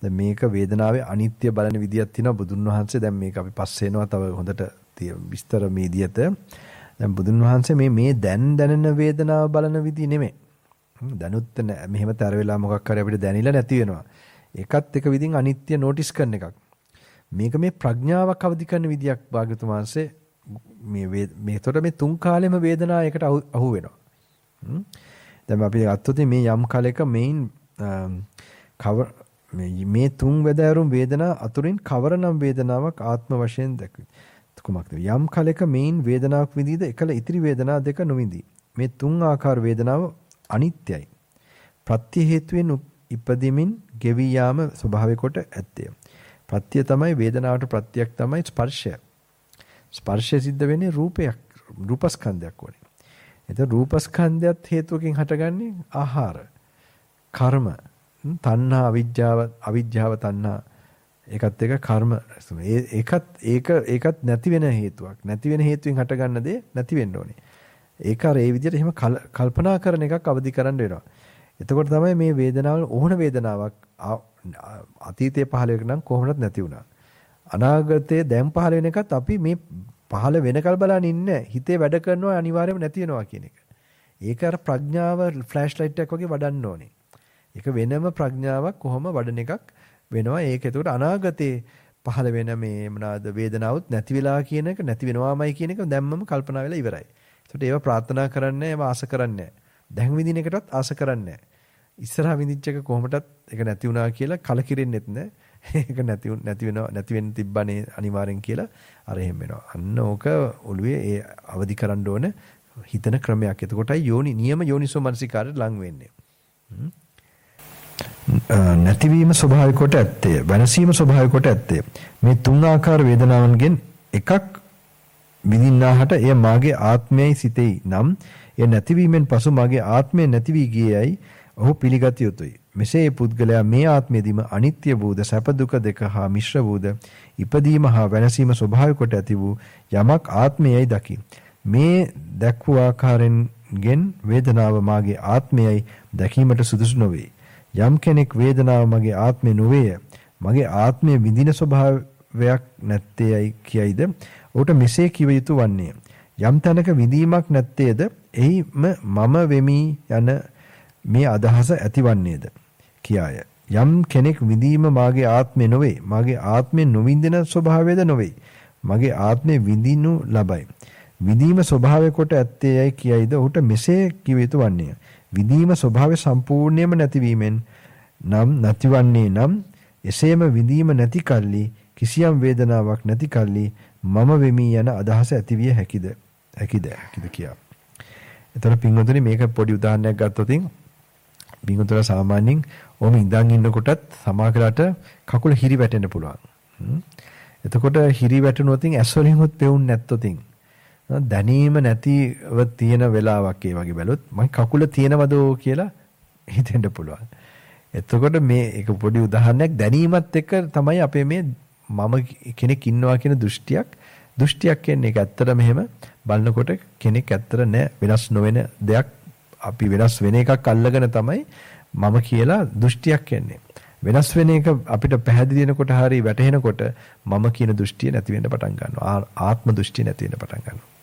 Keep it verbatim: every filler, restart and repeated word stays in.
දැන් මේක වේදනාවේ අනිත්‍ය බලන විදියක් තියෙනවා බුදුන් වහන්සේ. දැන් මේක අපි පස්සේ එනවා තව හොඳට විස්තර මේ විදියට. දැන් බුදුන් වහන්සේ මේ මේ දැන් දැනෙන වේදනාව බලන විදිය නෙමෙයි. දැනුත් මෙහෙම තර වෙලා මොකක් හරි අපිට දැනෙලා නැති වෙනවා. ඒකත් එක විදිහින් අනිත්‍ය නෝටිස් කරන එකක්. මේක මේ ප්‍රඥාවක් අවදි කරන විදියක් භාග්‍යවතුන් වහන්සේ මේ මේතොට මේ තුන් කාලෙම වේදනාව එකට අහු වෙනවා. දැන් අපි ගත්තොත් මේ යම් කාලයක මේන් කවර මේ තුන් වේදෑරුම් වේදනා අතුරින් කවරනම් වේදනාවක් ආත්ම වශයෙන් දැක්වේ. කුමක්ද? යම් කාලයක මේන් වේදනාවක් විඳීද එකල ඉතිරි වේදනා දෙක නොවිඳී. මේ තුන් ආකාර වේදනාව අනිත්‍යයි. ප්‍රත්‍ය හේතුවෙන් ඉපදෙමින් ගෙවි යාම ස්වභාවය කොට ඇත්තේ. ප්‍රත්‍ය තමයි වේදනාවට ප්‍රත්‍යක් තමයි ස්පර්ශය. ස්පර්ශය සිද්ධ වෙන්නේ රූපයක්, රූපස්කන්ධයක් වලින්. එතකොට රූපස්කන්ධයත් හේතුවකින් හටගන්නේ ආහාර, කර්ම, තණ්හා, අවිජ්ජාව, අවිජ්ජාව තණ්හා ඒකත් එක කර්ම. ඒකත් ඒක ඒකත් නැති වෙන හේතුවක්. නැති වෙන හේතුවෙන් හටගන්න දේ නැති වෙන්න ඕනේ. ඒක අර ඒ විදිහට එහෙම කල්පනා කරන එකක් අවදි කරන්න වෙනවා. එතකොට තමයි මේ වේදනාවල ඕන වේදනාවක් අතීතයේ පහළ වෙක නම් කොහොමවත් නැති වුණා. අනාගතයේ දැන් පහළ වෙන එකත් අපි මේ පහළ වෙනකල් බලන් ඉන්නේ හිතේ වැඩ කරනවා අනිවාර්යයෙන්ම නැති වෙනවා කියන එක. ඒක අර ප්‍රඥාව ෆ්ලෑෂ් ලයිට් එකක් වගේ වඩන්න ඕනේ. ඒක වෙනම ප්‍රඥාවක් කොහොම වඩන එකක් වෙනවා. ඒක එතකොට අනාගතයේ පහළ වෙන මේ මොනවාද වේදනාවත් නැති වෙලා කියන එක නැති වෙනවාමයි කියන එක දැම්මම කල්පනා වෙලා ඉවරයි. ඒකට ඒව ප්‍රාර්ථනා කරන්නේ ඒව ආස කරන්නේ දැන් විඳින එකටත් ආස කරන්නේ ඉස්සරහා විඳිච්ච එක කොහොමදත් ඒක නැති වුණා කියලා කලකිරෙන්නෙත් නෑ. ඒක නැති නැති වෙනවා නැති වෙන්න තිබ්බනේ අනිවාර්යෙන් කියලා අර එහෙම වෙනවා. අන්න ඕක ඔළුවේ ඒ අවදි කරන්න ඕන හිතන ක්‍රමයක්. එතකොටයි යෝනි නියම යෝනිසෝ මනසිකාරයට ලං වෙන්නේ. නැතිවීම ස්වභාවික කොට ඇත්තේ, වෙනසීම ස්වභාවික කොට ඇත්තේ. මේ තුන් ආකාර වේදනාවන්ගෙන් එකක් විඳින්නාහට එය මාගේ ආත්මයයි සිතෙයි නම් එය නැතිවීමෙන් පසු මාගේ ආත්මය නැති වී ගියේයි ඔහු පිළිගත යුතුය. මෙසේ පුද්ගලයා මේ ආත්මයේදීම අනිත්‍ය වූද සැප දුක දෙක හා මිශ්‍ර වූද ඉපදීම හා වෙනසීම ස්වභාවික කොට ඇති වූ යමක් ආත්මයයි දකි. මේ දැක් වූ ආකාරයෙන් වේදනාව මාගේ ආත්මයයි දැකීමට සුදුසු නොවේ. යම් කෙනෙක් වේදනාව මගේ ආත්මය නොවේය, මගේ ආත්මය විඳින ස්වභාවයක් නැත්තේයි කියයිද ඔහුට මෙසේ කිව යුතු වන්නේ. යම් තැනක විඳීමක් නැත්තේද එහිම මම වෙමි යන මේ අදහස ඇතිවන්නේද කියාය. යම් කෙනෙක් විඳීම මාගේ ආත්මය නොවේ, මාගේ ආත්මය නොවිඳින ස්වභාවයද නොවේ, මගේ ආත්මය විඳිනු ලබයි. විඳීම ස්වභාවය කොට ඇත්තේයි කියයිද ඔහුට මෙසේ කිව යුතු වන්නේ. විඳීම ස්වභාවය සම්පූර්ණයෙන්ම නැතිවීමෙන් නම් නැතිවන්නේ නම් එසේම විඳීම නැති කල්ලි කිසියම් වේදනාවක් නැති කල්ලි මම වෙමි යන අදහස ඇතිවිය හැකිද හැකිද හැකිද කියා. එතන පින්වතුනි මේක පොඩි උදාහරණයක් ගත්තොත් පින්වතුන්ලා සාමාන්‍යයෙන් ඔහොම ඉඳන් ඉන්නකොටත් සමාකලට කකුල හිරි වැටෙන්න පුළුවන්. එතකොට හිරි වැටුනොත් ඇස් වලින් උත් පෙවුන්නේ නැත්තොත් දැනීම නැතිව තියෙන වෙලාවක් ඒ වගේ බැලුවොත් මම කකුල තියෙනවද කියලා හිතෙන්න පුළුවන්. එතකොට මේ එක පොඩි උදාහරණයක් දැනීමත් එක්ක තමයි අපේ මේ මම කෙනෙක් ඉන්නවා කියන දෘෂ්ටියක් දෘෂ්ටියක් කියන්නේ ඒක ඇත්තටම මෙහෙම බලනකොට කෙනෙක් ඇත්තට නෑ වෙනස් නොවන දෙයක් අපි වෙනස් වෙන එකක් අල්ලගෙන තමයි මම කියලා දෘෂ්ටියක් කියන්නේ. වෙනස් වෙන එක අපිට පැහැදිලි වෙනකොට හරි වැටහෙනකොට මම කියන දෘෂ්ටිය නැති වෙන්න පටන් ගන්නවා. ආත්ම දෘෂ්ටිය නැති වෙන්න පටන් ගන්නවා.